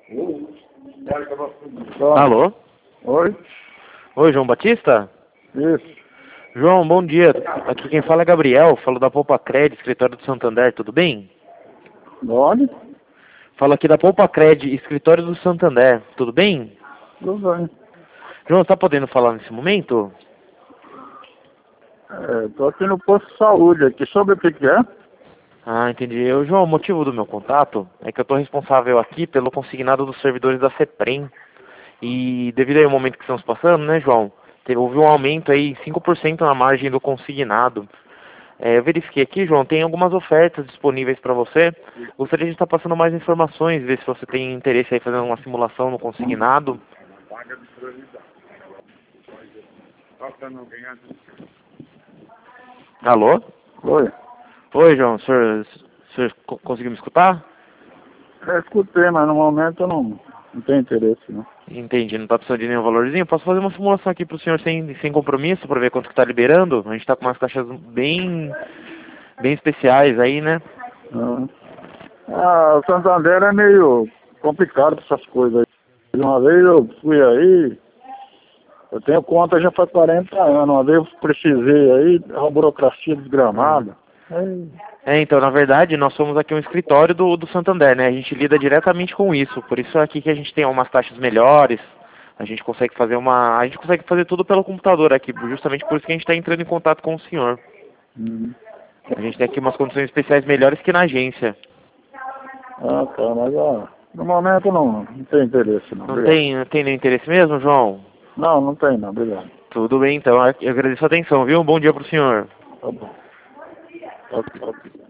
Alô? Oi? Oi, João Batista? Isso. João, bom dia. Aqui quem fala é Gabriel, falo da Poupa Cred, escritório do Santander, tudo bem? Onde? Falo aqui da Poupa Cred, escritório do Santander, tudo bem? Tudo bem. João, está podendo falar nesse momento? Tô aqui no posto de saúde aqui. Sobre o que é? Ah, entendi. João, o motivo do meu contato é que eu estou responsável aqui pelo consignado dos servidores da CEPREM. E devido aí ao momento que estamos passando, né, João? Houve um aumento aí, 5% na margem do consignado. Eu verifiquei aqui, João, tem algumas ofertas disponíveis para você. Gostaria de estar passando mais informações, ver se você tem interesse aí fazendo uma simulação no consignado. Alô? Oi. Oi, João, o senhor conseguiu me escutar? Eu escutei, mas no momento eu não tenho interesse, não. Entendi, não está precisando de nenhum valorzinho. Posso fazer uma simulação aqui para o senhor sem compromisso, para ver quanto que está liberando? A gente está com umas taxas bem especiais aí, né? O Santander é meio complicado com essas coisas aí. Uma vez eu fui aí, eu tenho conta já faz 40 anos. Uma vez eu precisei aí, é uma burocracia desgramada. Então, na verdade, nós somos aqui um escritório do Santander, né? A gente lida diretamente com isso, por isso é aqui que a gente tem umas taxas melhores, a gente consegue fazer tudo pelo computador aqui, justamente por isso que a gente está entrando em contato com o senhor. A gente tem aqui umas condições especiais melhores que na agência. Tá, mas no momento não tem interesse, não. Não Obrigado. tem nenhum interesse mesmo, João? Não tem, não. Obrigado. Tudo bem, então. Eu agradeço a atenção, viu? Um bom dia pro senhor. Tá bom. Ok.